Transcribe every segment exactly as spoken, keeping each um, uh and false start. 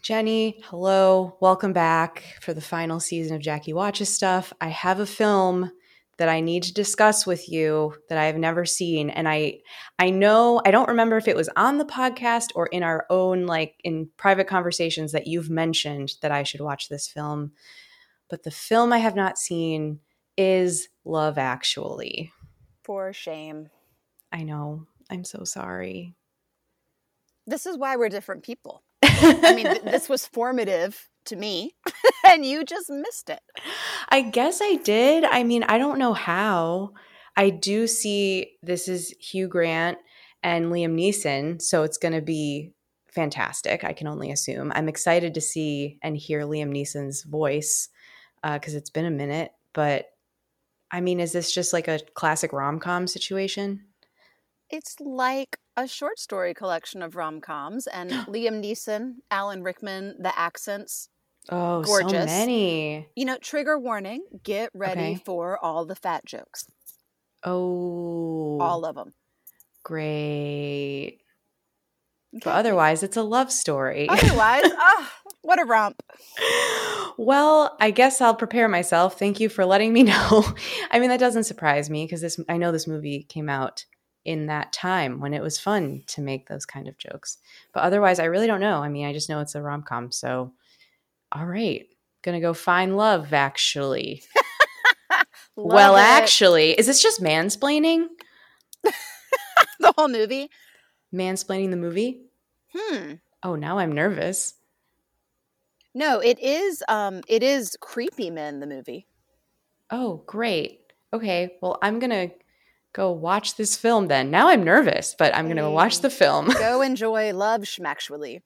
Jenny, hello. Welcome back for the final season of Jackie Watches Stuff. I have a film that I need to discuss with you that I have never seen. And I I know, I don't remember if it was on the podcast or in our own, like in private conversations that you've mentioned that I should watch this film. But the film I have not seen is Love Actually. For shame. I know. I'm so sorry. This is why we're different people. I mean, th- this was formative to me, and you just missed it. I guess I did. I mean, I don't know how. I do see this is Hugh Grant and Liam Neeson, so it's going to be fantastic, I can only assume. I'm excited to see and hear Liam Neeson's voice because uh, it's been a minute. But, I mean, is this just like a classic rom-com situation? It's like a short story collection of rom-coms, and Liam Neeson, Alan Rickman, the accents. Oh, gorgeous. So many. You know, trigger warning, get ready Okay. for all the fat jokes. Oh. All of them. Great. Okay. But otherwise, it's a love story. Otherwise, oh, what a romp. Well, I guess I'll prepare myself. Thank you for letting me know. I mean, that doesn't surprise me because this I know this movie came out in that time when it was fun to make those kind of jokes. But otherwise, I really don't know. I mean, I just know it's a rom-com. So, all right. Gonna go find love, actually. Well, it. actually, is this just mansplaining? The whole movie? Mansplaining the movie? Hmm. Oh, now I'm nervous. No, it is um it is Creepy Men, the movie. Oh, great. Okay, well, I'm going to go watch this film then. Now I'm nervous, but I'm going to watch the film. Go enjoy Love Schmactually.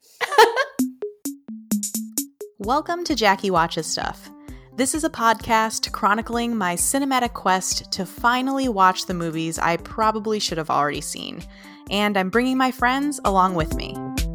Welcome to Jackie Watches Stuff. This is a podcast chronicling my cinematic quest to finally watch the movies I probably should have already seen. And I'm bringing my friends along with me.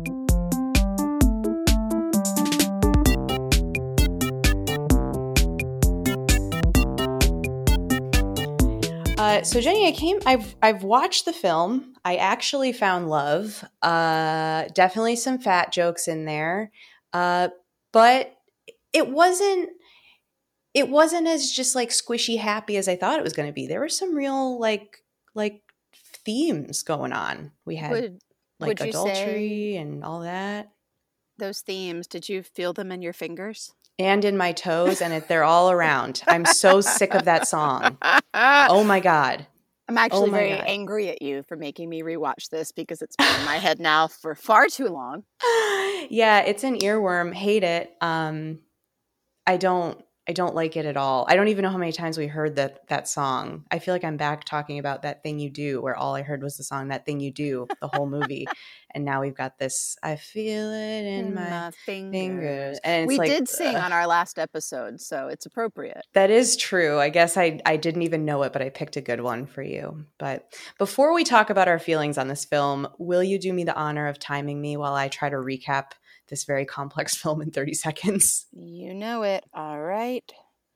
Uh, so Jenny, I came. I've I've watched the film. I actually found love. Uh, definitely some fat jokes in there, uh, but it wasn't. It wasn't as just like squishy happy as I thought it was going to be. There were some real like like themes going on. We had Would, like would you adultery say and all that, those themes, did you feel them in your fingers? and in my toes, and it, they're all around. I'm so sick of that song. Oh my God. I'm actually Oh my very God. angry at you for making me rewatch this because it's been in my head now for far too long. Yeah, it's an earworm. Hate it. Um, I don't. I don't like it at all. I don't even know how many times we heard that that song. I feel like I'm back talking about That Thing You Do, where all I heard was the song That Thing You Do, the whole movie. And now we've got this, I feel it in, in my, my fingers. fingers. And it's we like, did sing ugh. on our last episode, so it's appropriate. That is true. I guess I, I didn't even know it, but I picked a good one for you. But before we talk about our feelings on this film, will you do me the honor of timing me while I try to recap this very complex film in thirty seconds? You know it. All right.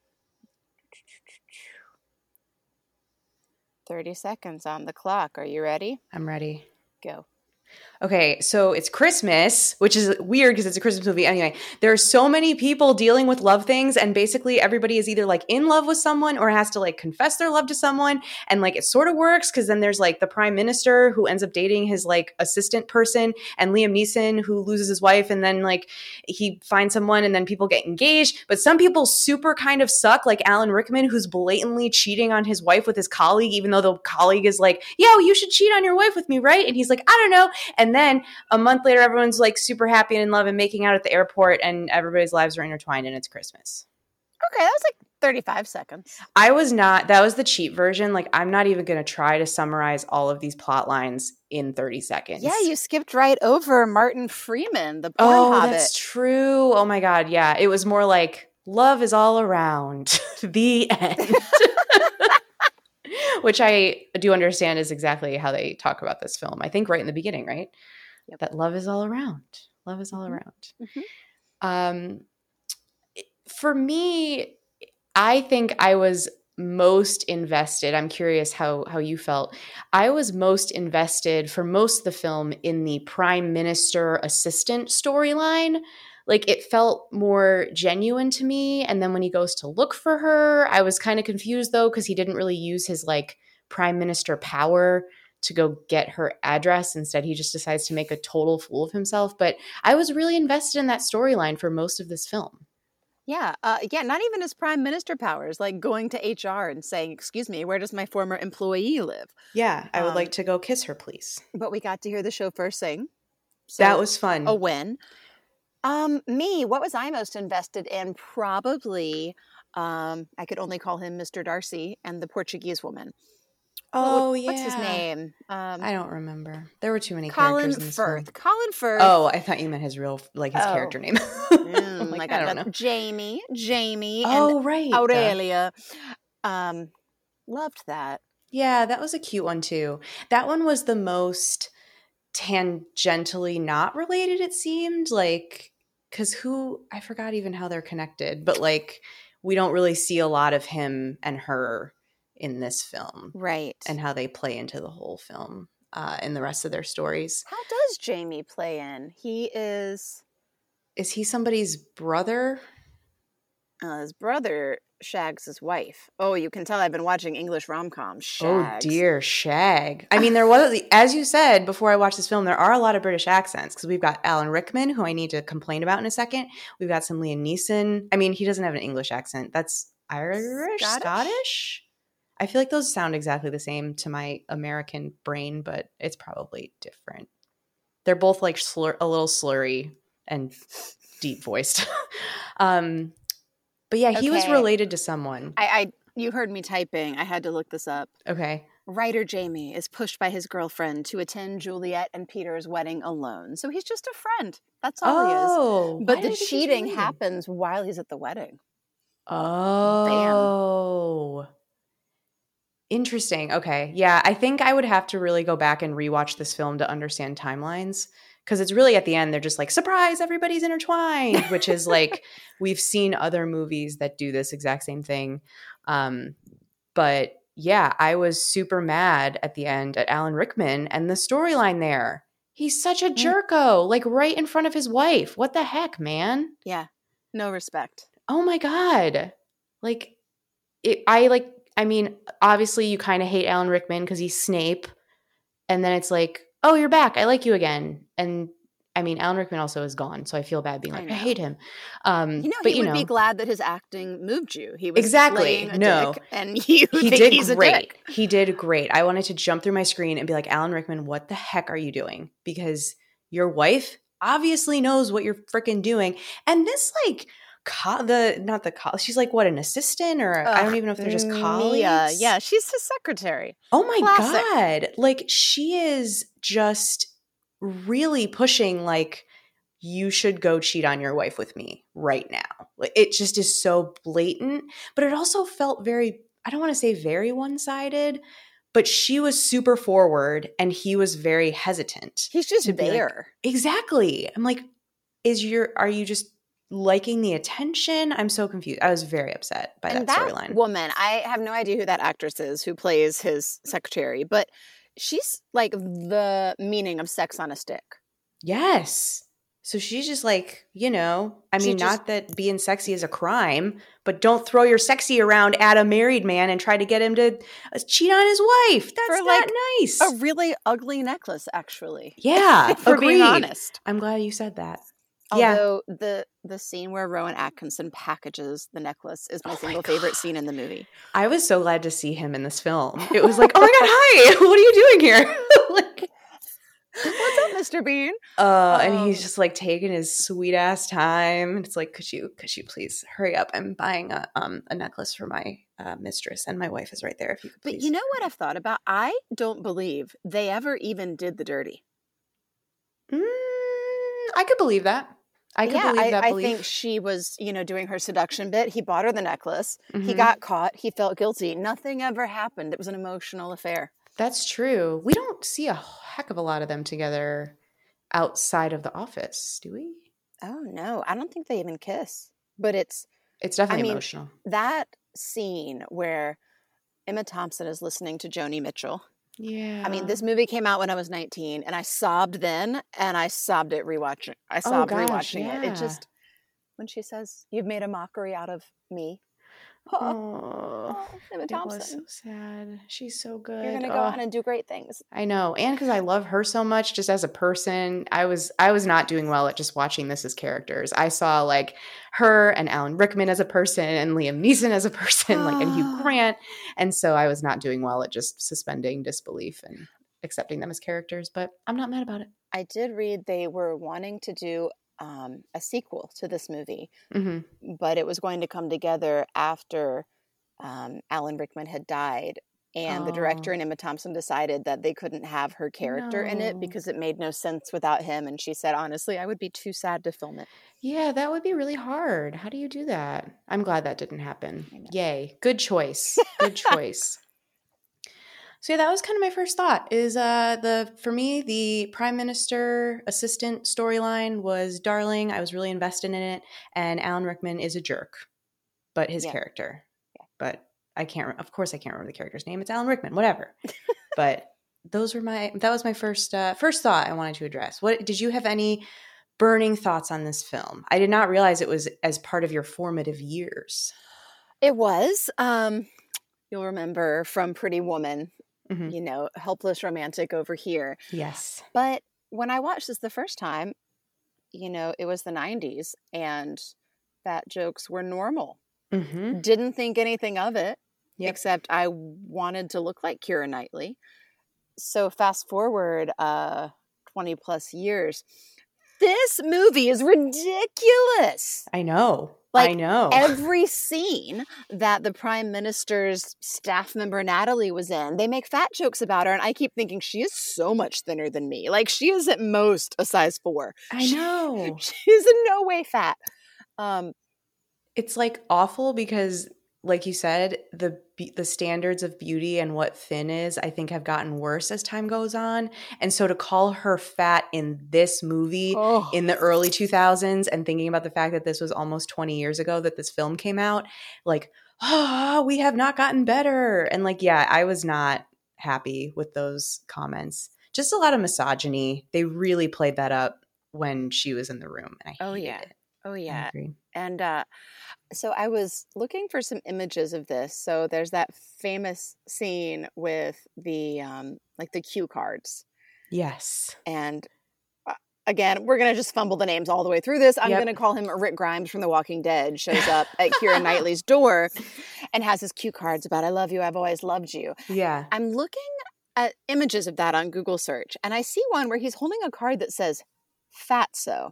thirty seconds on the clock. Are you ready? I'm ready. Go. Okay, so it's Christmas, which is weird because it's a Christmas movie. Anyway, there are so many people dealing with love things, and basically everybody is either like in love with someone or has to like confess their love to someone. And like it sort of works because then there's like the prime minister who ends up dating his like assistant person, and Liam Neeson who loses his wife, and then like he finds someone and then people get engaged. But some people super kind of suck, like Alan Rickman, who's blatantly cheating on his wife with his colleague, even though the colleague is like, yeah, well, you should cheat on your wife with me, right? And he's like, I don't know. And then a month later, everyone's like super happy and in love and making out at the airport, and everybody's lives are intertwined, and it's Christmas. Okay, that was like thirty-five seconds. I was not, that was the cheap version. Like, I'm not even going to try to summarize all of these plot lines in thirty seconds. Yeah, you skipped right over Martin Freeman, the porn oh, hobbit. That's true. Oh my God. Yeah. It was more like love is all around. The end. Which I do understand is exactly how they talk about this film. I think right in the beginning, right? Yep. That love is all around. Love is all mm-hmm. around. Mm-hmm. Um, for me, I think I was most invested. I'm curious how how you felt. I was most invested for most of the film in the prime minister assistant storyline. like it felt more genuine to me. And then when he goes to look for her, I was kind of confused though, because he didn't really use his like prime minister power to go get her address. Instead, he just decides to make a total fool of himself. But I was really invested in that storyline for most of this film. Yeah, uh, yeah, not even his prime minister powers, like going to H R and saying, excuse me, where does my former employee live? Yeah, I would Um, like to go kiss her, please. But we got to hear the chauffeur sing. So That was fun. a win. Um, me, what was I most invested in? Probably, um, I could only call him Mister Darcy and the Portuguese woman. Oh, what, yeah. What's his name? Um, I don't remember. There were too many Colin characters in this film. Firth. Colin Firth. Oh, I thought you meant his real, like his Oh. character name. Mm, like, like I I don't got know. Jamie, Jamie, Oh, and right. Aurelia. Um, loved that. Yeah, that was a cute one too. That one was the most tangentially not related, it seemed. Like, because who, I forgot even how they're connected, but like, we don't really see a lot of him and her in this film. Right. And how they play into the whole film uh, in the rest of their stories. How does Jamie play in? He is Is he somebody's brother? uh, his brother shags his wife. Oh, you can tell I've been watching English rom-coms. Oh Shags. dear, shag. I mean, there was, as you said before I watched this film, there are a lot of British accents because we've got Alan Rickman, who I need to complain about in a second. We've got some Liam Neeson. I mean, he doesn't have an English accent. That's Irish, Scottish? Scottish. I feel like those sound exactly the same to my American brain, but it's probably different. They're both like slur, a little slurry and deep voiced. um, but yeah, he was Okay. related to someone. I, I you heard me typing. I had to look this up. Okay. Writer Jamie is pushed by his girlfriend to attend Juliet and Peter's wedding alone. So he's just a friend. That's all he Oh, is. But why the did I think he was cheating related? happens while he's at the wedding. Oh. Interesting. Okay. Yeah, I think I would have to really go back and rewatch this film to understand timelines because it's really at the end they're just like, surprise, everybody's intertwined, which is like we've seen other movies that do this exact same thing. Um, but yeah, I was super mad at the end at Alan Rickman and the storyline there. He's such a jerko, like right in front of his wife. What the heck, man? Yeah. No respect. Oh my God. Like it, I like, I mean, obviously you kind of hate Alan Rickman because he's Snape. And then it's like, oh, you're back. I like you again. And I mean, Alan Rickman also is gone. So I feel bad being I like, I, know. hate him. Um, You know, but he you would know, be glad that his acting moved you. He was Exactly. playing a No. dick, and you he think did he's a great. dick. He did great. I wanted to jump through my screen and be like, Alan Rickman, what the heck are you doing? Because your wife obviously knows what you're freaking doing. And this like, Co- the not the college. She's like what, an assistant or I don't Ugh, even know if they're just Mia. colleagues. Yeah, she's his secretary. Oh my Classic. God. Like she is just really pushing like you should go cheat on your wife with me right now. Like it just is so blatant, but it also felt very, I don't want to say very one-sided, but she was super forward and he was very hesitant. He's just to be like, there. Exactly. I'm like, is your, are you just liking the attention? I'm so confused. I was very upset by And that that storyline. woman, I have no idea who that actress is who plays his secretary, but she's like the meaning of sex on a stick. Yes. So she's just like, you know, I She mean, just- not that being sexy is a crime, but don't throw your sexy around at a married man and try to get him to uh, cheat on his wife. That's For, not like, nice. A really ugly necklace, actually. Yeah, For being agreed. honest. I'm glad you said that. Yeah. Although the the scene where Rowan Atkinson packages the necklace is my Oh my single favorite God. scene in the movie. I was so glad to see him in this film. It was like, oh my God, hi, what are you doing here? like, What's up, Mister Bean? Uh, and he's Um, just like taking his sweet ass time. It's like, could you, could you please hurry up? I'm buying a um a necklace for my uh, mistress, and my wife is right there. If you could, please. But you know what I've thought about? I don't believe they ever even did the dirty. Mm, I could believe that. I could yeah, believe I, that I belief. think she was, you know, doing her seduction bit. He bought her the necklace. He Mhm. got caught. He felt guilty. Nothing ever happened. It was an emotional affair. That's true. We don't see a heck of a lot of them together outside of the office, do we? Oh no, I don't think they even kiss. But it's It's definitely mean, emotional. that scene where Emma Thompson is listening to Joni Mitchell. Yeah. I mean, this movie came out when I was nineteen, and I sobbed then, and I sobbed it rewatching. I sobbed gosh, rewatching it. yeah. It just when she says, "You've made a mockery out of me." Oh, Oh, Emma it Thompson. was so sad. She's so good. You're gonna go Oh, on and do great things. I know, and because I love her so much, just as a person, I was I was not doing well at just watching this as characters. I saw like her and Alan Rickman as a person, and Liam Neeson as a person, like and Hugh Grant, and so I was not doing well at just suspending disbelief and accepting them as characters. But I'm not mad about it. I did read they were wanting to do um, a sequel to this movie, Mm-hmm. but it was going to come together after um, Alan Rickman had died. And the director Oh. and Emma Thompson decided that they couldn't have her character in it No. because it made no sense without him. And she said, honestly, I would be too sad to film it. Yeah, that would be really hard. How do you do that? I'm glad that didn't happen. I know. Yay. Good choice. Good choice. So yeah, that was kind of my first thought is uh the for me, the prime minister assistant storyline was darling. I was really invested in it. And Alan Rickman is a jerk, but his Yeah. character. Yeah. But I can't, re- of course I can't remember the character's name. It's Alan Rickman, whatever. But those were my, that was my first, uh, first thought I wanted to address. What, did you have any burning thoughts on this film? I did not realize it was as part of your formative years. It was. Um, you'll remember from Pretty Woman, Mhm. you know, helpless romantic over here. Yes. But when I watched this the first time, you know, it was the nineties and fat jokes were normal. Mm-hmm. Didn't think anything of it, Yep. except I wanted to look like Keira Knightley. So fast forward uh, twenty plus years, this movie is ridiculous. I know. Like, I know. Every scene that the prime minister's staff member Natalie was in, they make fat jokes about her, and I keep thinking she is so much thinner than me. Like, she is at most a size four. I know. She, she is in no way fat. Um, It's like awful because, like you said, the be- the standards of beauty and what thin is, I think, have gotten worse as time goes on. And so to call her fat in this movie oh. in the early two thousands and thinking about the fact that this was almost twenty years ago that this film came out, like, oh, we have not gotten better. And like, yeah, I was not happy with those comments. Just a lot of misogyny. They really played that up when she was in the room. And I Oh, hated yeah. it. Oh, I yeah. agree. And uh, so I was looking for some images of this. So there's that famous scene with the, um, like the cue cards. Yes. And uh, again, we're going to just fumble the names all the way through this. I'm Yep. going to call him Rick Grimes from The Walking Dead, shows up at Keira Knightley's door and has his cue cards about, I love you, I've always loved you. Yeah. I'm looking at images of that on Google search, and I see one where he's holding a card that says, Fatso.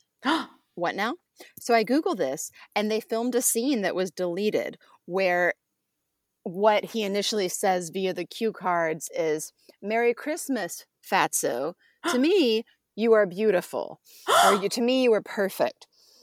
What now? So I Google this, and they filmed a scene that was deleted where what he initially says via the cue cards is, Merry Christmas, Fatso. To me, you are beautiful. Or you, to me, you are perfect.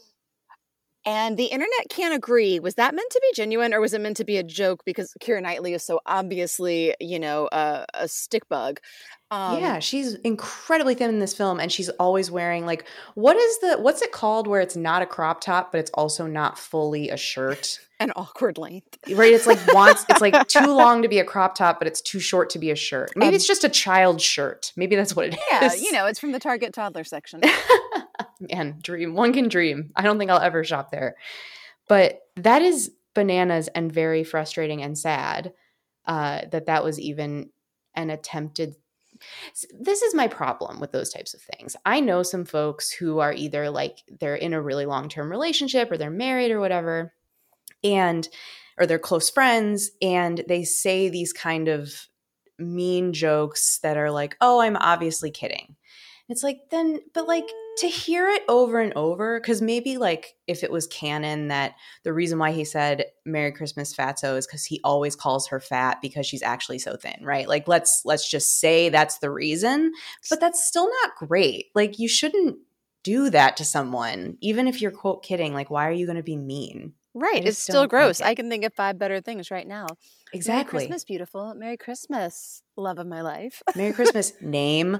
And the internet can't agree. Was that meant to be genuine, or was it meant to be a joke because Keira Knightley is so obviously, you know, uh, a stick bug? Um, yeah, she's incredibly thin in this film, and she's always wearing like what is the what's it called where it's not a crop top, but it's also not fully a shirt. An awkward length. Right? It's like wants it's like too long to be a crop top, but it's too short to be a shirt. Maybe Um, it's just a child shirt. Maybe that's what it is. Yeah, you know, it's from the Target toddler section. Man, dream. One can dream. I don't think I'll ever shop there. But that is bananas and very frustrating and sad uh, that that was even an attempted. This is my problem with those types of things. I know some folks who are either like they're in a really long-term relationship or they're married or whatever, and or they're close friends, and they say these kind of mean jokes that are like, oh, I'm obviously kidding. It's like, then, but like to hear it over and over, because maybe like if it was canon that the reason why he said Merry Christmas Fatso is because he always calls her fat because she's actually so thin, right? Like let's let's just say that's the reason, but that's still not great. Like you shouldn't do that to someone, even if you're quote kidding. Like why are you going to be mean? Right. I It's just still don't gross. like it. I can think of five better things right now. Exactly. Merry Christmas, beautiful. Merry Christmas, love of my life. Merry Christmas name.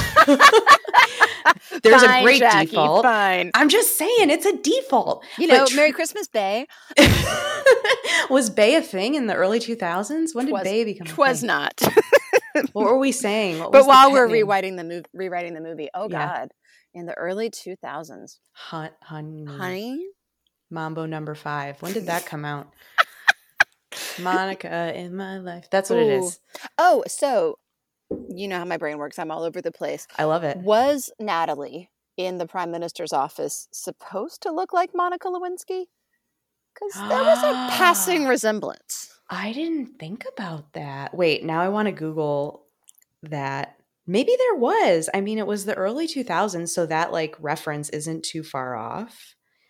There's Fine, a great Jackie, default. Fine. I'm just saying it's a default. You know, But tr- Merry Christmas, Bay. Was Bay a thing in the early two thousands? When did Twas- Bay become a Twas thing? not. What were we saying? What But was the while pet we're name? rewriting the movie, rewriting the movie, oh Yeah. God, in the early two thousands, Hun- honey. honey, Mambo number five. When did that come out? Monica in my life. That's what Ooh. It is. Oh, so you know how my brain works. I'm all over the place. I love it. Was Natalie in the Prime Minister's office supposed to look like Monica Lewinsky? Because there was a passing resemblance. I didn't think about that. Wait, now I want to Google that. Maybe there was. I mean, it was the early two thousands, so that like reference isn't too far off.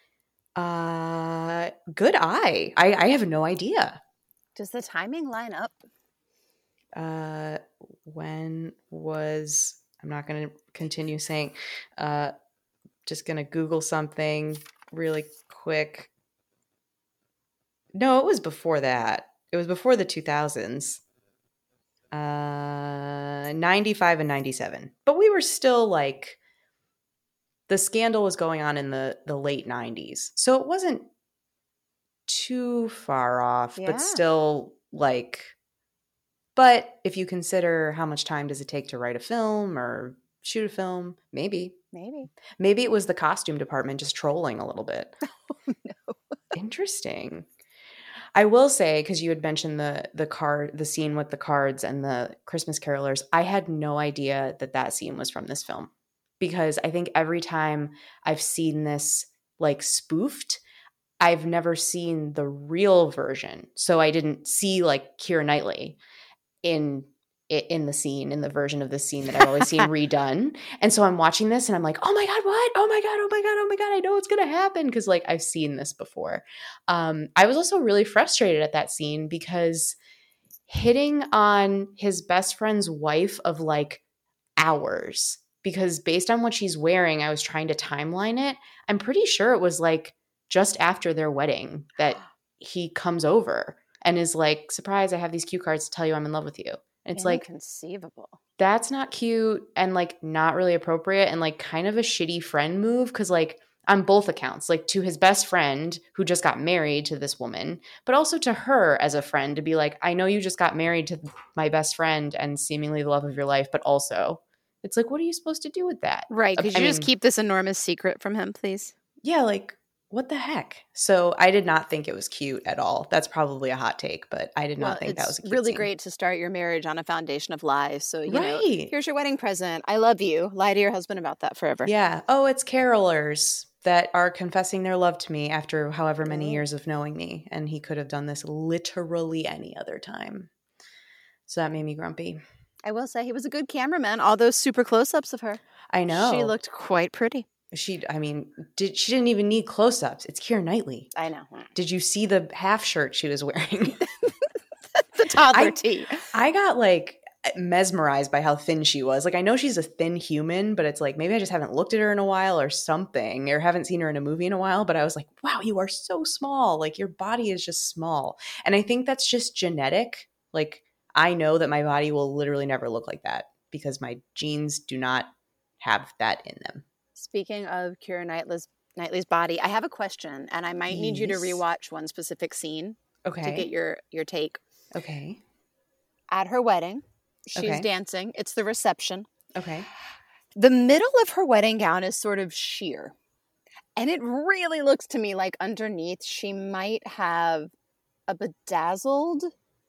Uh, good eye. I, I have no idea. Does the timing line up? Uh, when was, I'm not going to continue saying, uh, just going to Google something really quick. No, it was before that. It was before the two thousands. Uh, ninety-five and ninety-seven. But we were still like, the scandal was going on in the, the late nineties. So it wasn't too far off, yeah. but still like, but if you consider how much time does it take to write a film or shoot a film, maybe. Maybe. Maybe it was the costume department just trolling a little bit. Oh, no. Interesting. I will say, because you had mentioned the the card, the scene with the cards and the Christmas carolers, I had no idea that that scene was from this film, because I think every time I've seen this like spoofed, I've never seen the real version. So I didn't see like Keira Knightley in in the scene, in the version of the scene that I've always seen redone. And so I'm watching this and I'm like, oh my God, what? Oh my God, oh my God, oh my God, I know what's going to happen. Because like I've seen this before. Um, I was also really frustrated at that scene because hitting on his best friend's wife of like hours, because based on what she's wearing, I was trying to timeline it. I'm pretty sure it was like just after their wedding that he comes over and is like, surprise, I have these cue cards to tell you I'm in love with you. And it's like, inconceivable. That's not cute and like not really appropriate and like kind of a shitty friend move. Cause like on both accounts, like to his best friend who just got married to this woman, but also to her as a friend to be like, I know you just got married to my best friend and seemingly the love of your life, but also it's like, what are you supposed to do with that? Right. Could you I just mean, keep this enormous secret from him, please? Yeah. Like, what the heck? So I did not think it was cute at all. That's probably a hot take, but I did not well, think that was a cute really scene. Great to start your marriage on a foundation of lies. So, you right. know, here's your wedding present. I love you. Lie to your husband about that forever. Yeah. Oh, it's carolers that are confessing their love to me after however many oh. years of knowing me. And he could have done this literally any other time. So that made me grumpy. I will say he was a good cameraman. All those super close-ups of her. I know. She looked quite pretty. She, I mean, did she didn't even need close-ups. It's Keira Knightley. I know. Did you see the half shirt she was wearing? The toddler I, tee. I got like mesmerized by how thin she was. Like I know she's a thin human, but it's like maybe I just haven't looked at her in a while or something, or haven't seen her in a movie in a while. But I was like, wow, you are so small. Like your body is just small. And I think that's just genetic. Like I know that my body will literally never look like that because my genes do not have that in them. Speaking of Keira Knightley's, Knightley's body, I have a question, and I might yes. need you to rewatch one specific scene okay. to get your, your take. Okay. At her wedding, she's okay. dancing. It's the reception. Okay. The middle of her wedding gown is sort of sheer, and it really looks to me like underneath she might have a bedazzled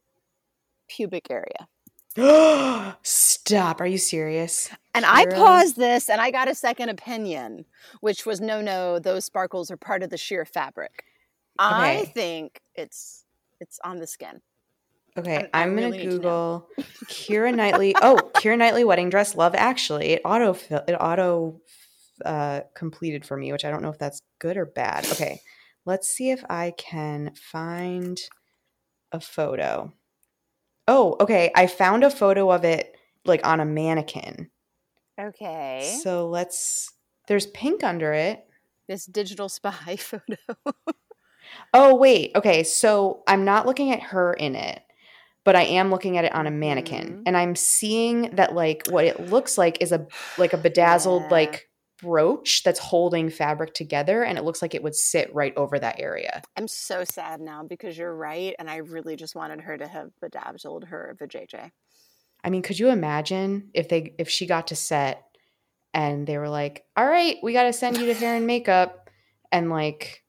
pubic area. Stop. Are you serious? And Keira? I paused this and I got a second opinion, which was no, no, those sparkles are part of the sheer fabric. Okay. I think it's it's on the skin. Okay, I, I'm going really to Google Keira Knightley. Oh, Keira Knightley wedding dress, Love Actually. It auto it auto uh, completed for me, which I don't know if that's good or bad. Okay, let's see if I can find a photo. Oh, okay. I found a photo of it like on a mannequin. Okay. So let's, there's pink under it. This digital spy photo. Oh, wait. Okay. So I'm not looking at her in it, but I am looking at it on a mannequin. Mm-hmm. And I'm seeing that like what it looks like is a, like a bedazzled yeah. like brooch that's holding fabric together, and it looks like it would sit right over that area. I'm so sad now because you're right, and I really just wanted her to have bedazzled her vajayjay. I mean, could you imagine if they if she got to set and they were like, all right, we got to send you to hair and makeup, and like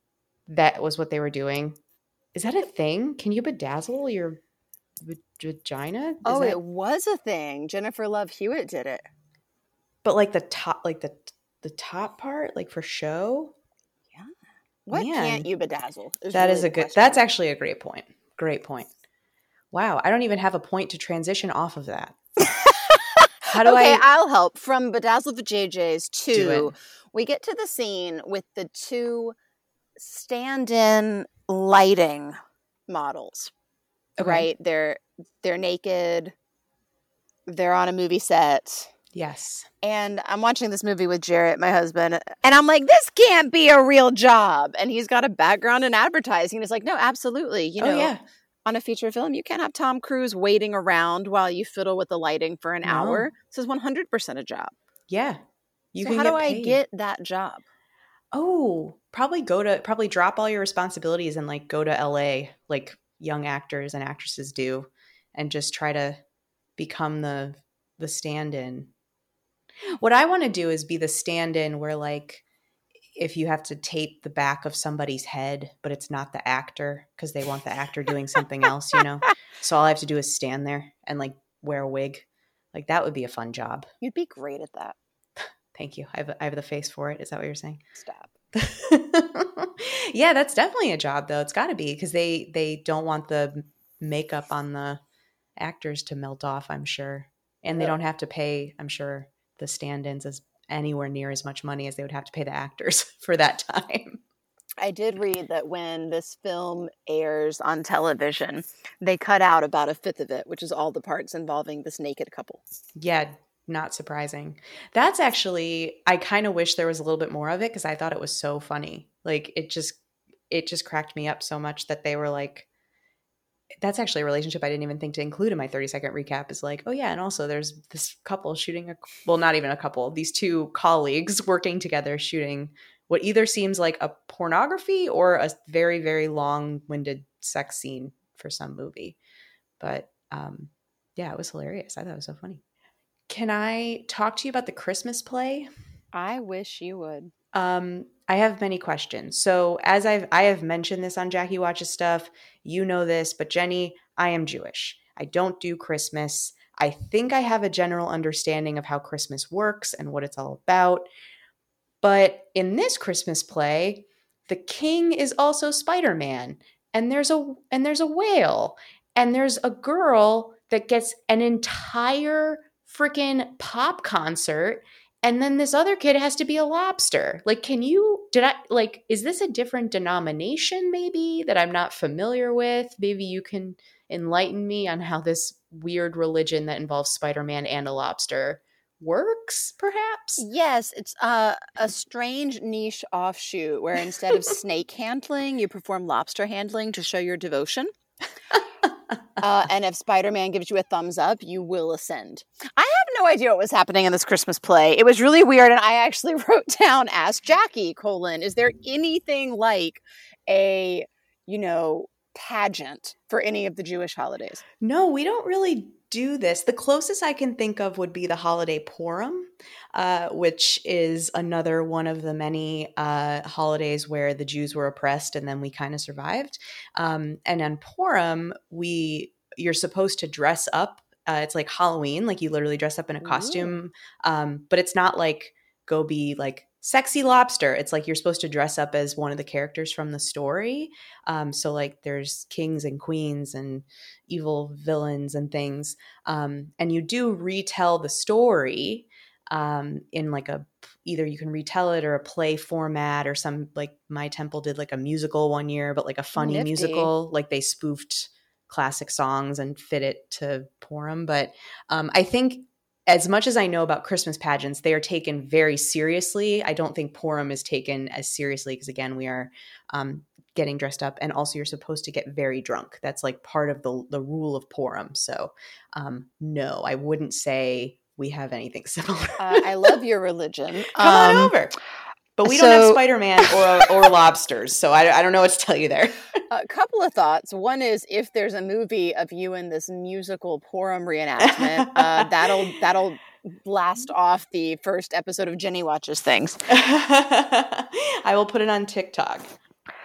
that was what they were doing. Is that a thing? Can you bedazzle your v- vagina? Is Oh, that, it was a thing. Jennifer Love Hewitt did it. but like the top, like the the top part, like for show. Yeah. What Man, can't you bedazzle? Is That really is the a good. question. That's actually a great point. Great point. Wow, I don't even have a point to transition off of that. How do okay, I? I'll help. From Bedazzled for J J's Do to it. we get to the scene with the two stand-in lighting models. Okay. Right? They're they're naked. They're on a movie set. Yes. And I'm watching this movie with Jarrett, my husband, and I'm like, this can't be a real job. And he's got a background in advertising. He's like, no, absolutely. You know, oh yeah. on a feature film, you can't have Tom Cruise waiting around while you fiddle with the lighting for an No. hour. This is one hundred percent a job. Yeah. You so can how get do I paid. get that job? Oh, probably go to probably drop all your responsibilities and like go to L A like young actors and actresses do, and just try to become the the stand-in. What I want to do is be the stand-in where like if you have to tape the back of somebody's head, but it's not the actor because they want the actor doing something else, you know? So all I have to do is stand there and like wear a wig. Like that would be a fun job. You'd be great at that. Thank you. I have, I have the face for it. Is that what you're saying? Stop. Yeah, that's definitely a job though. It's got to be because they they don't want the makeup on the actors to melt off, I'm sure. And they Yeah. don't have to pay, I'm sure, the stand-ins as anywhere near as much money as they would have to pay the actors for that time. I did read that when this film airs on television, they cut out about a fifth of it, which is all the parts involving this naked couple. Yeah, not surprising. That's actually, I kind of wish there was a little bit more of it because I thought it was so funny. Like it just, it just cracked me up so much that they were like, that's actually a relationship I didn't even think to include in my thirty second recap is like, oh yeah. And also there's this couple shooting a, well, not even a couple, these two colleagues working together, shooting what either seems like a pornography or a very, very long winded sex scene for some movie. But um, yeah, it was hilarious. I thought it was so funny. Can I talk to you about the Christmas play? I wish you would. Um, I have many questions. So as I've I have mentioned this on Jackie Watches Stuff, you know this, but Jenny, I am Jewish. I don't do Christmas. I think I have a general understanding of how Christmas works and what it's all about. But in this Christmas play, the king is also Spider-Man, and there's a and there's a whale, and there's a girl that gets an entire freaking pop concert. And then this other kid has to be a lobster. Like, can you, did I, like, is this a different denomination maybe that I'm not familiar with? Maybe you can enlighten me on how this weird religion that involves Spider-Man and a lobster works, perhaps? Yes, it's uh, a strange niche offshoot where instead of snake handling, you perform lobster handling to show your devotion. Uh, and if Spider-Man gives you a thumbs up, you will ascend. I have no idea what was happening in this Christmas play. It was really weird, and I actually wrote down, ask Jackie, colon, is there anything like a, you know, pageant for any of the Jewish holidays? No, we don't really do this. The closest I can think of would be the holiday Purim, uh, which is another one of the many uh, holidays where the Jews were oppressed and then we kind of survived. Um, and on Purim, we you're supposed to dress up. Uh, it's like Halloween, like you literally dress up in a costume, um, but it's not like go be like sexy lobster. It's like you're supposed to dress up as one of the characters from the story. Um, so like there's kings and queens and evil villains and things. Um, and you do retell the story um, in like a, either you can retell it or a play format or some, like My Temple did like a musical one year, but like a funny Nifty. musical, like they spoofed classic songs and fit it to Purim. But um, I think as much as I know about Christmas pageants, they are taken very seriously. I don't think Purim is taken as seriously because, again, we are um, getting dressed up. And also you're supposed to get very drunk. That's like part of the, the rule of Purim. So um, no, I wouldn't say we have anything similar. uh, I love your religion. Come um, on over. But we so- don't have Spider-Man or, or lobsters. So I, I don't know what to tell you there. A couple of thoughts. One is if there's a movie of you in this musical Purim reenactment, uh, that'll that'll blast off the first episode of Jenny Watches Things. I will put it on TikTok.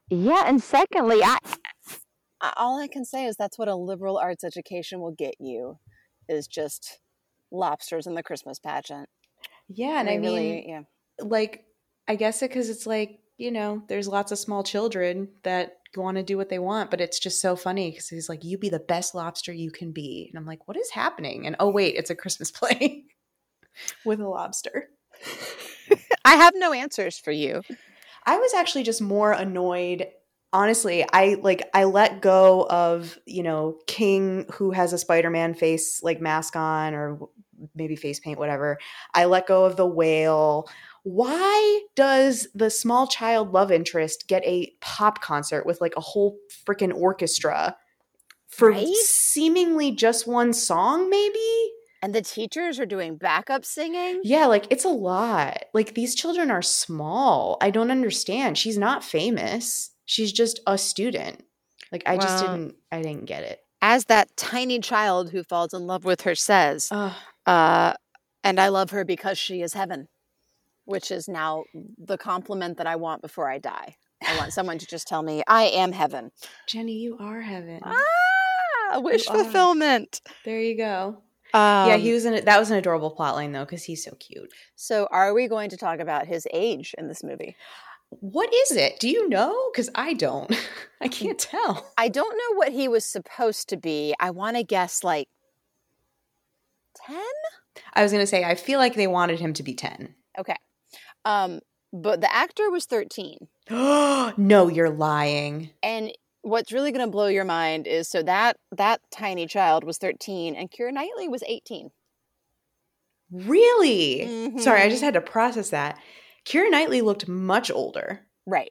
Yeah, and secondly, I, I all I can say is that's what a liberal arts education will get you, is just lobsters in the Christmas pageant. Yeah, and They I mean, really, yeah. like, I guess it because it's like, you know, there's lots of small children that want to do what they want, but it's just so funny because he's like, you be the best lobster you can be. And I'm like, what is happening? And oh, wait, it's a Christmas play with a lobster. I have no answers for you. I was actually just more annoyed. Honestly, I like I let go of, you know, King, who has a Spider-Man face like mask on, or maybe face paint, whatever. I let go of the whale. Why does the small child love interest get a pop concert with like a whole freaking orchestra for Right? seemingly just one song, maybe? And the teachers are doing backup singing? Yeah, like it's a lot. Like these children are small. I don't understand. She's not famous. She's just a student. Like I just Well, didn't I didn't get it. As that tiny child who falls in love with her says, Ugh. uh, and I love her because she is heaven, which is now the compliment that I want before I die. I want someone to just tell me, I am heaven. Jenny, you are heaven. Ah, wish You are. fulfillment. There you go. Um, yeah, he was an that was an adorable plot line though, because he's so cute. So are we going to talk about his age in this movie? What is it? Do you know? Because I don't. I can't tell. I don't know what he was supposed to be. I want to guess like ten? I was gonna say I feel like they wanted him to be ten. Okay. Um, but the actor was thirteen. No, you're lying. And what's really going to blow your mind is so that that tiny child was thirteen and Keira Knightley was eighteen. Really? Mm-hmm. Sorry, I just had to process that. Keira Knightley looked much older. Right.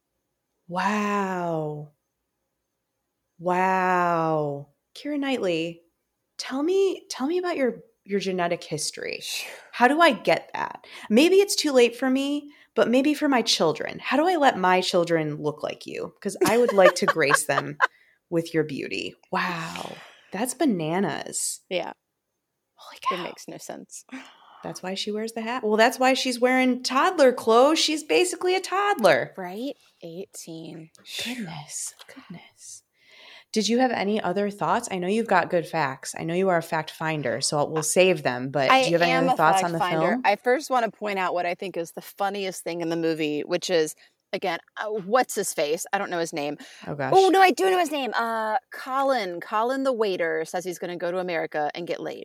Wow. Wow. Keira Knightley, tell me tell me about your your genetic history. How do I get that? Maybe it's too late for me, but maybe for my children. How do I let my children look like you? Because I would like to grace them with your beauty. Wow. That's bananas. Yeah. Holy cow. It makes no sense. That's why she wears the hat. Well, that's why she's wearing toddler clothes. She's basically a toddler. Right? eighteen. Goodness. Goodness. Did you have any other thoughts? I know you've got good facts. I know you are a fact finder, so we'll save them. But I do you have any am other a thoughts fact on the finder. film? I first want to point out what I think is the funniest thing in the movie, which is, again, uh, what's his face? I don't know his name. Oh, gosh. Oh, no, I do know his name. Uh, Colin. Colin the waiter says he's going to go to America and get laid.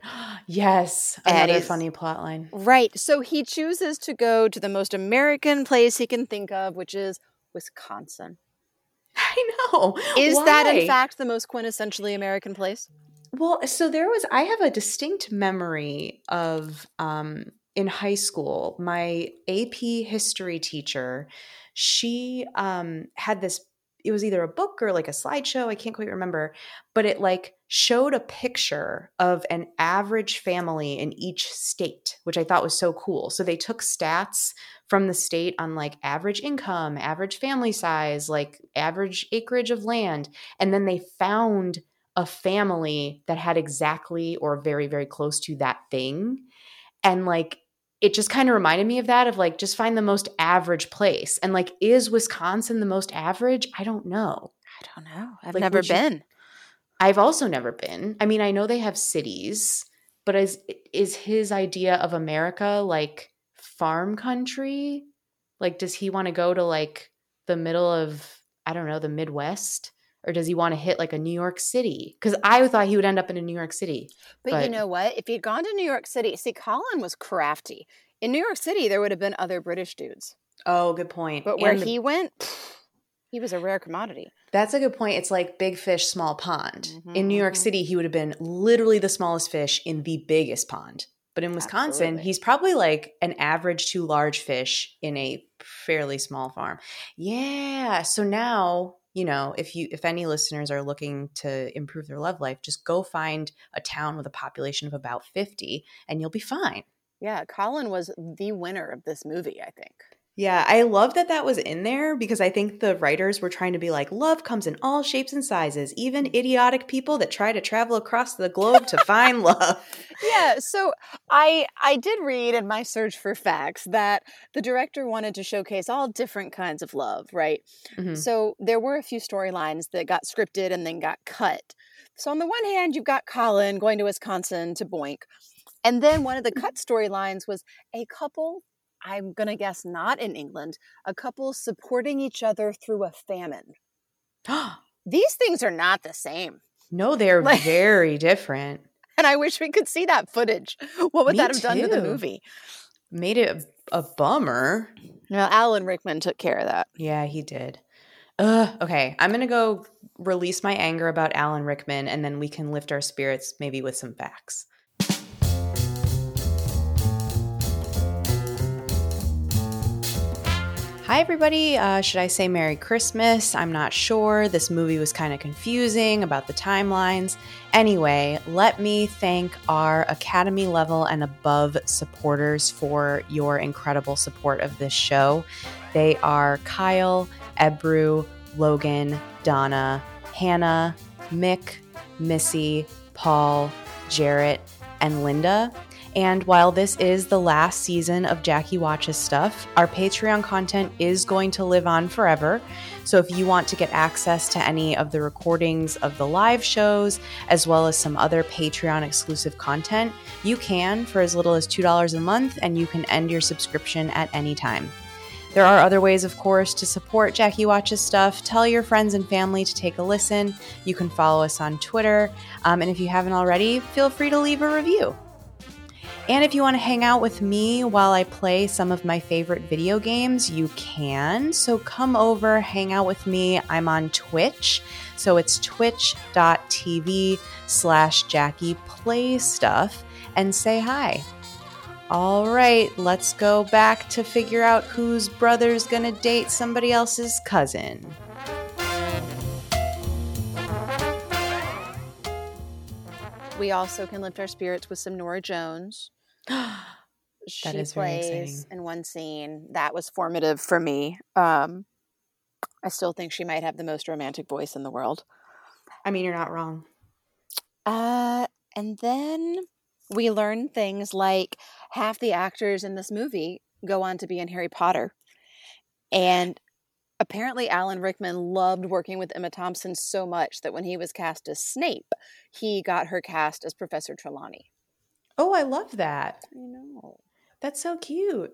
Yes. And Another he's- funny plot line. Right. So he chooses to go to the most American place he can think of, which is Wisconsin. I know. Is that, Why? in fact, the most quintessentially American place? Well, so there was, I have a distinct memory of um, in high school, my A P history teacher, she um, had this, it was either a book or like a slideshow, I can't quite remember, but it like showed a picture of an average family in each state, which I thought was so cool. So they took stats from the state on like average income, average family size, like average acreage of land, and then they found a family that had exactly or very, very close to that thing. And like, it just kind of reminded me of that, of like, just find the most average place. And like, is Wisconsin the most average? I don't know. I don't know. I've Like, never would you- been. I've also never been. I mean, I know they have cities, but is is his idea of America like farm country? Like, does he want to go to like the middle of, I don't know, the Midwest? Or does he want to hit like a New York City? Because I thought he would end up in a New York City. But, But- you know what? If he'd gone to New York City, see, Colin was crafty. In New York City, there would have been other British dudes. Oh, good point. But where And the- he went, he was a rare commodity. That's a good point. It's like big fish, small pond. Mhm, In New York mhm. City, he would have been literally the smallest fish in the biggest pond. But in Wisconsin, Absolutely. he's probably like an average to large fish in a fairly small farm. Yeah. So now, you know, if you if any listeners are looking to improve their love life, just go find a town with a population of about fifty and you'll be fine. Yeah, Colin was the winner of this movie, I think. Yeah, I love that that was in there because I think the writers were trying to be like, love comes in all shapes and sizes, even idiotic people that try to travel across the globe to find love. Yeah, so I I did read in my search for facts that the director wanted to showcase all different kinds of love, right? Mm-hmm. So there were a few storylines that got scripted and then got cut. So on the one hand, you've got Colin going to Wisconsin to Boink. And then one of the cut storylines was a couple, I'm going to guess not in England, a couple supporting each other through a famine. These things are not the same. No, they're Like- very different. And I wish we could see that footage. What would Me that have done to the too. movie? Made it a, a bummer. Well, Alan Rickman took care of that. Yeah, he did. Ugh, okay, I'm going to go release my anger about Alan Rickman, and then we can lift our spirits maybe with some facts. Hi, everybody. Uh, should I say Merry Christmas? I'm not sure. This movie was kind of confusing about the timelines. Anyway, let me thank our Academy level and above supporters for your incredible support of this show. They are Kyle, Ebru, Logan, Donna, Hannah, Mick, Missy, Paul, Jarrett, and Linda. And while this is the last season of Jackie Watches Stuff, our Patreon content is going to live on forever. So if you want to get access to any of the recordings of the live shows, as well as some other Patreon exclusive content, you can for as little as two dollars a month, and you can end your subscription at any time. There are other ways, of course, to support Jackie Watches Stuff. Tell your friends and family to take a listen. You can follow us on Twitter. Um, and if you haven't already, feel free to leave a review. And if you want to hang out with me while I play some of my favorite video games, you can. So come over, hang out with me. I'm on Twitch. So it's twitch.tv slash Jackie Play Stuff, and say hi. All right, let's go back to figure out whose brother's gonna date somebody else's cousin. We also can lift our spirits with some Nora Jones. She That is very plays exciting. in one scene. That was formative for me. Um, I still think she might have the most romantic voice in the world. I mean, you're not wrong. Uh, and then we learn things like half the actors in this movie go on to be in Harry Potter. And apparently Alan Rickman loved working with Emma Thompson so much that when he was cast as Snape, he got her cast as Professor Trelawney. Oh, I love that. I know. That's so cute.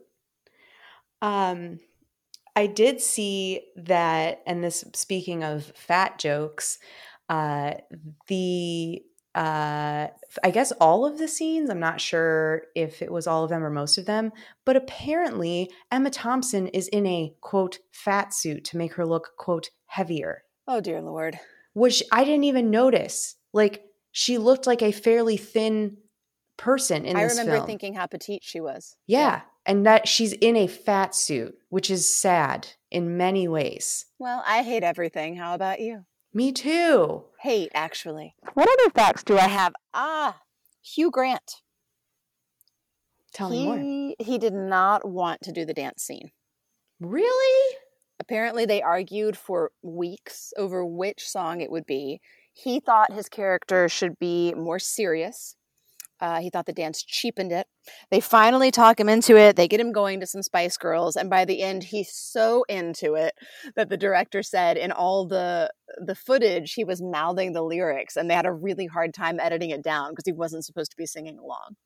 Um, I did see that, and this, speaking of fat jokes, uh, the uh, I guess all of the scenes, I'm not sure if it was all of them or most of them, but apparently Emma Thompson is in a, quote, fat suit to make her look, quote, heavier. Oh, dear Lord. Which I didn't even notice. Like, she looked like a fairly thin person in I this remember film. thinking how petite she was. Yeah, and that she's in a fat suit, which is sad in many ways. Well, I hate everything. How about you? Me too. Hate, actually. What other facts do I have? Ah, Hugh Grant. Tell me more. He, he did not want to do the dance scene. Really? Apparently, they argued for weeks over which song it would be. He thought his character should be more serious. Uh, he thought the dance cheapened it. They finally talk him into it. They get him going to some Spice Girls. And by the end, he's so into it that the director said in all the the footage, he was mouthing the lyrics. And they had a really hard time editing it down because he wasn't supposed to be singing along.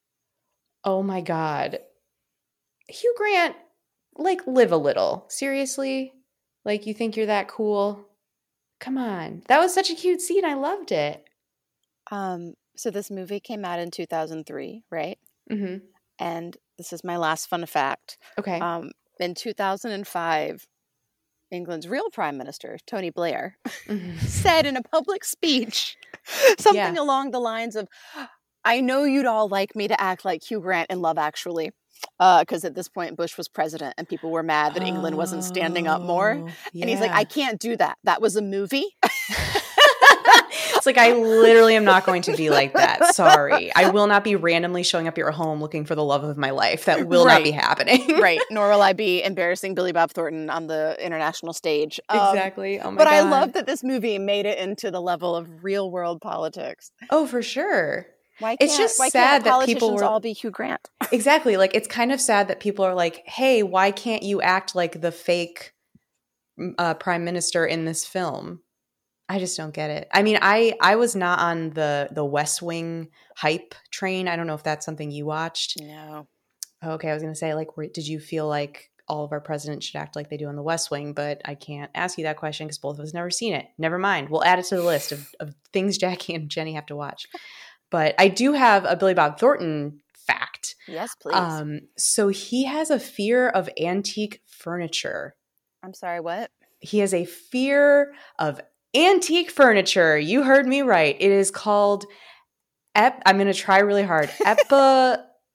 Oh my God. Hugh Grant, like, live a little. Seriously? Like, you think you're that cool? Come on. That was such a cute scene. I loved it. Um, so this movie came out in two thousand three, right? Mm-hmm. And this is my last fun fact. Okay. Um, in two thousand five, England's real prime minister, Tony Blair, Mhm. said in a public speech something Yeah. along the lines of, I know you'd all like me to act like Hugh Grant in Love Actually, because at this point Bush was president and people were mad that England wasn't standing up more. Oh, And he's like, yeah. I can't do that. That was a movie. It's like, I literally am not going to be like that. Sorry. I will not be randomly showing up at your home looking for the love of my life. That will right. not be happening. Right. Nor will I be embarrassing Billy Bob Thornton on the international stage. Um, Exactly. Oh my but God. I love that this movie made it into the level of real world politics. Oh, for sure. Why can't, It's just why sad can't that politicians people were all be Hugh Grant? Exactly. Like, it's kind of sad that people are like, hey, why can't you act like the fake uh, prime minister in this film? I just don't get it. I mean, I I was not on the the West Wing hype train. I don't know if that's something you watched. No. Okay, I was going to say, like, were, did you feel like all of our presidents should act like they do on the West Wing? But I can't ask you that question because both of us never seen it. Never mind. We'll add it to the list of, of things Jackie and Jenny have to watch. But I do have a Billy Bob Thornton fact. Yes, please. Um, so he has a fear of antique furniture. I'm sorry, what? He has a fear of antique furniture. You heard me right. It is called, ep- I'm going to try really hard, epi-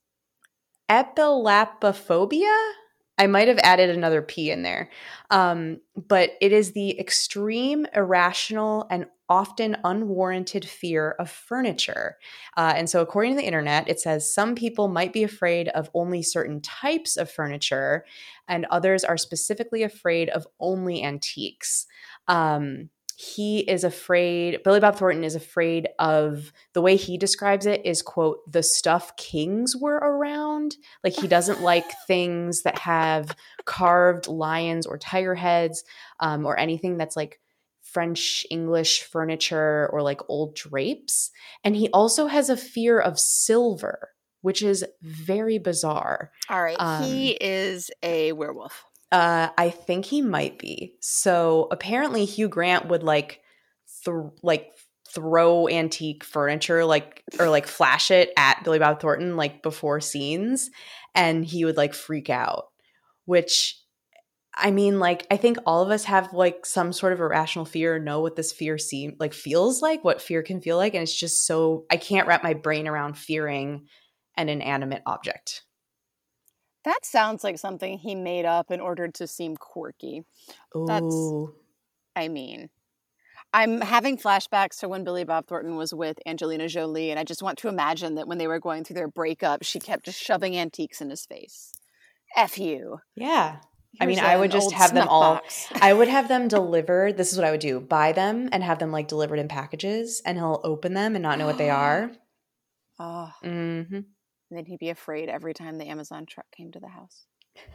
epilapophobia? I might have added another P in there. Um, but it is the extreme, irrational, and often unwarranted fear of furniture. Uh, and so according to the internet, it says some people might be afraid of only certain types of furniture, and others are specifically afraid of only antiques. Um, he is afraid, Billy Bob Thornton is afraid of, the way he describes it is, quote, the stuff kings were around. Like, he doesn't like things that have carved lions or tiger heads, um, or anything that's like French English furniture or like old drapes. And he also has a fear of silver, which is very bizarre. All right. Um, he is a werewolf. Uh, I think he might be. So apparently Hugh Grant would like, th- like throw antique furniture, like, or like flash it at Billy Bob Thornton, like before scenes, and he would like freak out. Which, I mean, like, I think all of us have like some sort of irrational fear, know what this fear seem like feels like, what fear can feel like, and it's just so, I can't wrap my brain around fearing an inanimate object. That sounds like something he made up in order to seem quirky. Ooh. That's, I mean, I'm having flashbacks to when Billy Bob Thornton was with Angelina Jolie, and I just want to imagine that when they were going through their breakup, she kept just shoving antiques in his face. F you. Yeah. I Here's mean, I would an just old have them snuff all, box. I would have them delivered. This is what I would do. Buy them and have them like delivered in packages, and he'll open them and not know what they are. Oh. Mm-hmm. And then he'd be afraid every time the Amazon truck came to the house.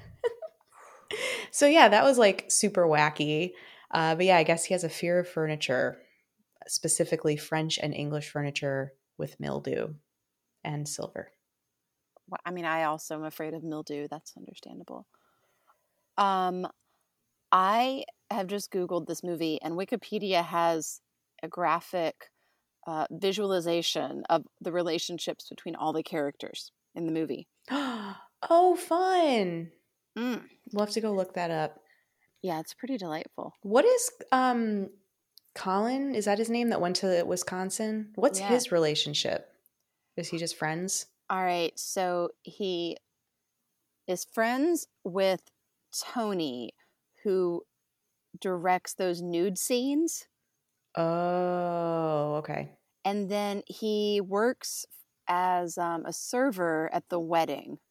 So yeah, that was like super wacky. Uh, but yeah, I guess he has a fear of furniture, specifically French and English furniture with mildew and silver. Well, I mean, I also am afraid of mildew. That's understandable. Um, I have just Googled this movie, and Wikipedia has a graphic uh, visualization of the relationships between all the characters in the movie. Oh, fun. Mm. We'll have to go look that up. Yeah, it's pretty delightful. What is um Colin? Is that his name that went to Wisconsin? What's Yeah. his relationship? Is he just friends? All right, so he is friends with Tony, who directs those nude scenes. Oh, okay. And then he works as um, a server at the wedding.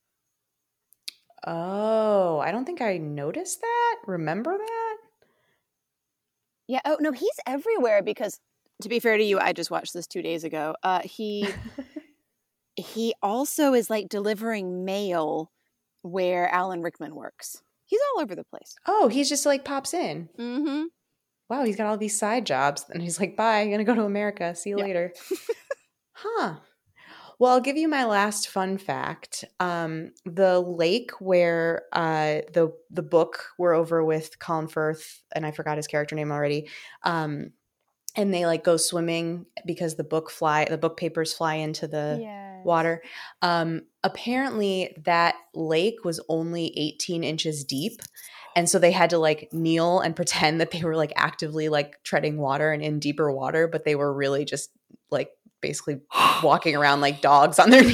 Oh, I don't think I noticed that. Remember that? Yeah. Oh, no, he's everywhere because, to be fair to you, I just watched this two days ago. Uh, he he also is like delivering mail where Alan Rickman works. He's all over the place. Oh, he's just like pops in. Mm-hmm. Wow, he's got all these side jobs. And he's like, bye, I'm going to go to America. See you Yeah. later. Huh. Well, I'll give you my last fun fact. Um, the lake where uh, the the book we're over with Colin Firth, and I forgot his character name already, um, and they like go swimming because the book fly the book papers fly into the Yes. water. Um, apparently, that lake was only eighteen inches deep. And so they had to like kneel and pretend that they were like actively like treading water and in deeper water, but they were really just like basically walking around like dogs on their knees.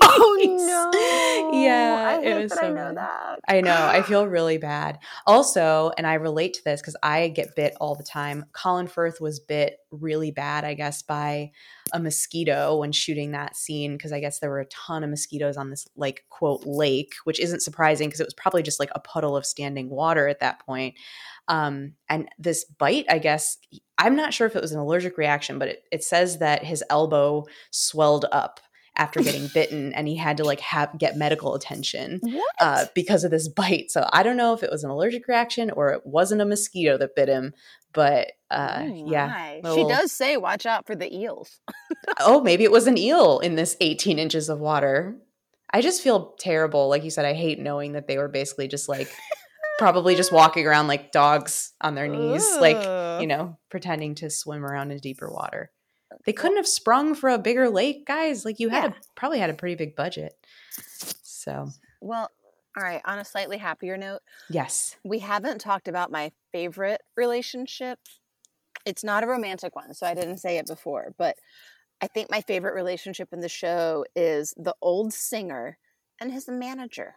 Oh no. Yeah, I hate it was that so I know bad. that. I know. I feel really bad. Also, and I relate to this because I get bit all the time. Colin Firth was bit really bad, I guess, by a mosquito when shooting that scene because I guess there were a ton of mosquitoes on this, like, quote, lake, which isn't surprising because it was probably just like a puddle of standing water at that point. Um, and this bite, I guess, I'm not sure if it was an allergic reaction, but it, it says that his elbow swelled up after getting bitten and he had to like have get medical attention uh, because of this bite. So I don't know if it was an allergic reaction or it wasn't a mosquito that bit him, but uh, oh yeah. Little... She does say, watch out for the eels. Oh, maybe it was an eel in this eighteen inches of water. I just feel terrible. Like you said, I hate knowing that they were basically just like probably just walking around like dogs on their knees, Ugh. like, you know, pretending to swim around in deeper water. They couldn't have sprung for a bigger lake, guys. Like you had yeah. a, probably had a pretty big budget. So, well, all right. On a slightly happier note. Yes. We haven't talked about my favorite relationship. It's not a romantic one, so I didn't say it before, but I think my favorite relationship in the show is the old singer and his manager.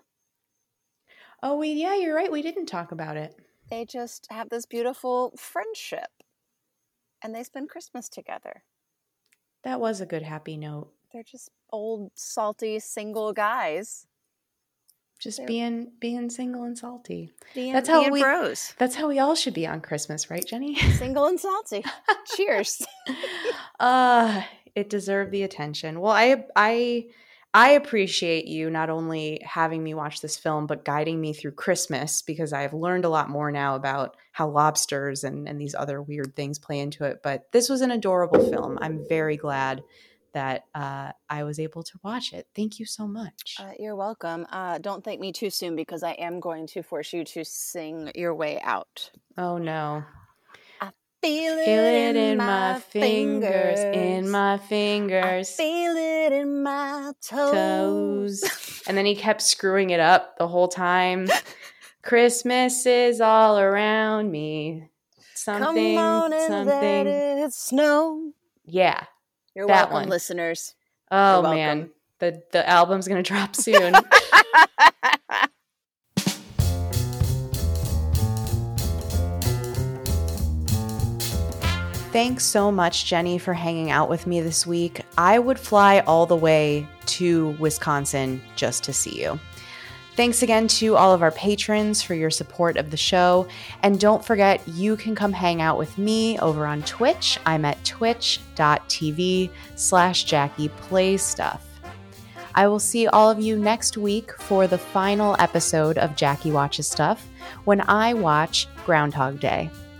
Oh, we, yeah, you're right. We didn't talk about it. They just have this beautiful friendship and they spend Christmas together. That was a good happy note. They're just old, salty, single guys. Just They're, being being single and salty. Being, that's how being we. bros. That's how we all should be on Christmas, right, Jenny? Single and salty. Cheers. uh it deserved the attention. Well, I I I appreciate you not only having me watch this film, but guiding me through Christmas because I've learned a lot more now about how lobsters and, and these other weird things play into it. But this was an adorable film. I'm very glad that uh, I was able to watch it. Thank you so much. Uh, you're welcome. Uh, don't thank me too soon because I am going to force you to sing your way out. Oh, no. Feel it, feel it in, in my fingers, fingers, in my fingers. I feel it in my toes. toes. And then he kept screwing it up the whole time. Christmas is all around me. Something, Come on and something. let it snow. Yeah. You're that welcome, one. listeners. Oh, man. The, the album's going to drop soon. Thanks so much, Jenny, for hanging out with me this week. I would fly all the way to Wisconsin just to see you. Thanks again to all of our patrons for your support of the show. And don't forget, you can come hang out with me over on Twitch. I'm at twitch.tv slash Jackie Plays Stuff. I will see all of you next week for the final episode of Jackie Watches Stuff when I watch Groundhog Day.